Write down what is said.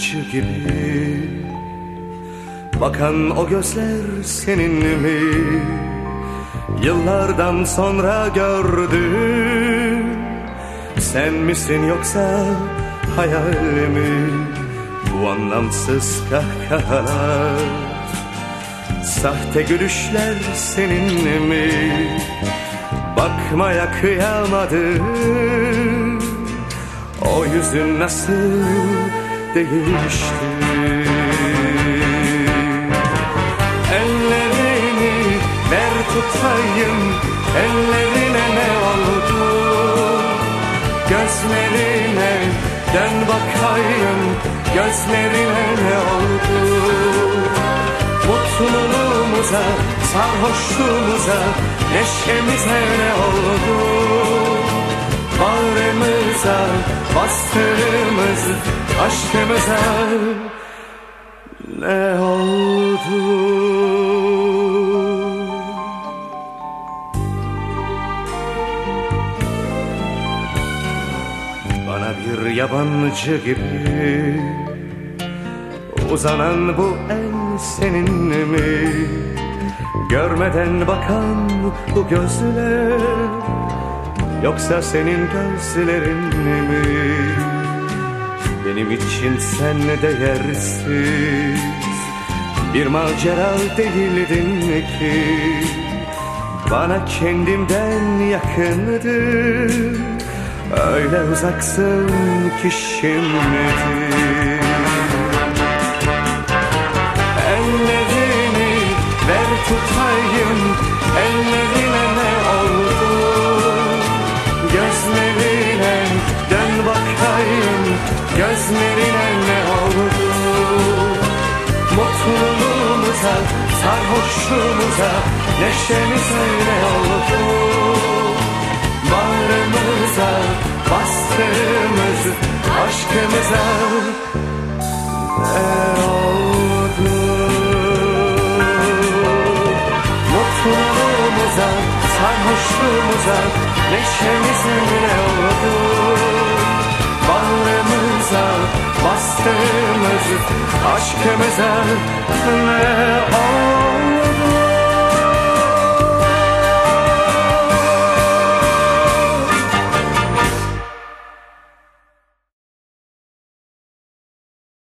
yabancı gibi. Bakan o gözler senin mi? Yıllardan sonra gördüm. Sen misin yoksa hayal mi? Bu anlamsız kahkahalar, sahte gülüşler senin mi? Bakmaya kıyamadım. O yüzün nasıl değişti? Ellerini ver tutayım, ellerine ne oldu? Gözlerine dön bakayım, gözlerine ne oldu? Mutluluğumuza, sarhoşluğumuza, neşemize ne oldu? Bağrımıza bastığımız aşkımıza ne oldu? Bana bir yabancı gibi uzanan bu el senin mi? Görmeden bakan bu gözler, yoksa senin gözlerin mi? Benim için sen değersiz bir macera değildin ki. Bana kendimden yakındın, öyle uzaksın ki şimdi. Ellerini ver tutayım, ellerine ne oldu? Gözlerine dön bakayım, gözlerine ne oldu? Mutluluğumuza, sarhoşluğumuza, neşemize ne oldu? Bağrımıza bastığımız aşkımıza ne oldu? Mutluluğumuza, sarhoşluğumuza, neşemize ne oldu? Bağrımıza bastığımız aşkımıza ne oldu?